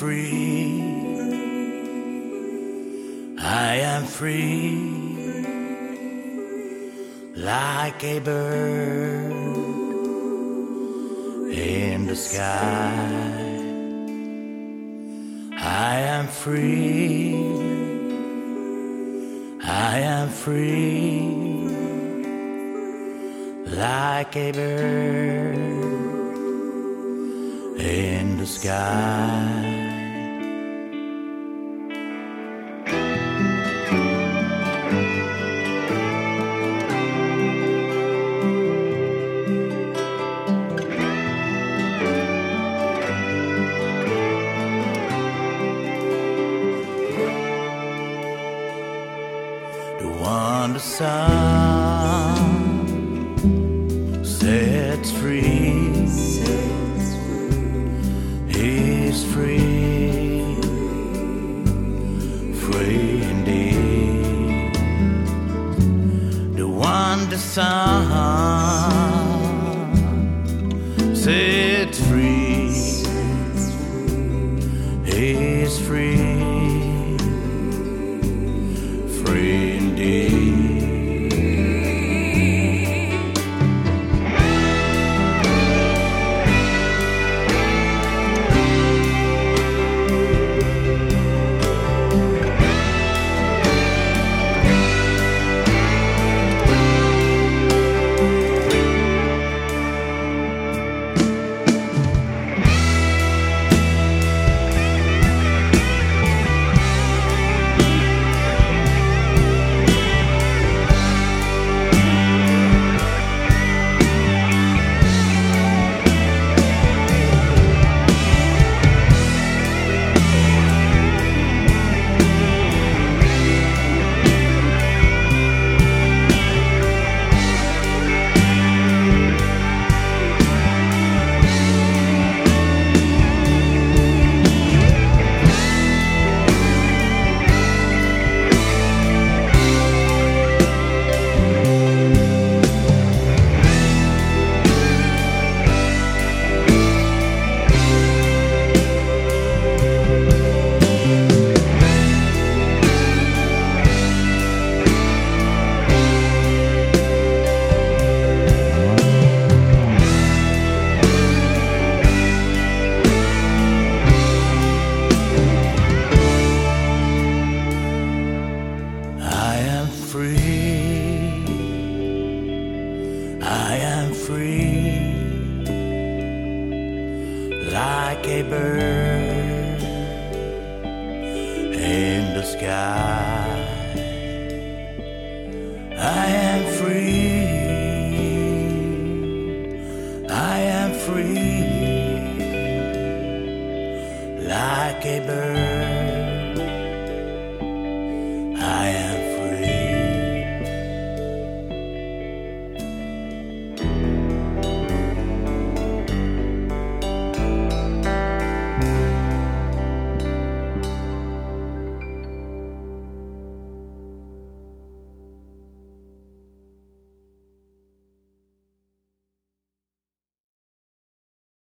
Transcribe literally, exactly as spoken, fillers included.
free. I am free, like a bird in the sky. I am free, I am free, like a bird in the sky. The one the sun sets free, is free, free indeed. The one the sun sets free, is free, free indeed. I am free, like a bird in the sky. I am free, I am free, like a bird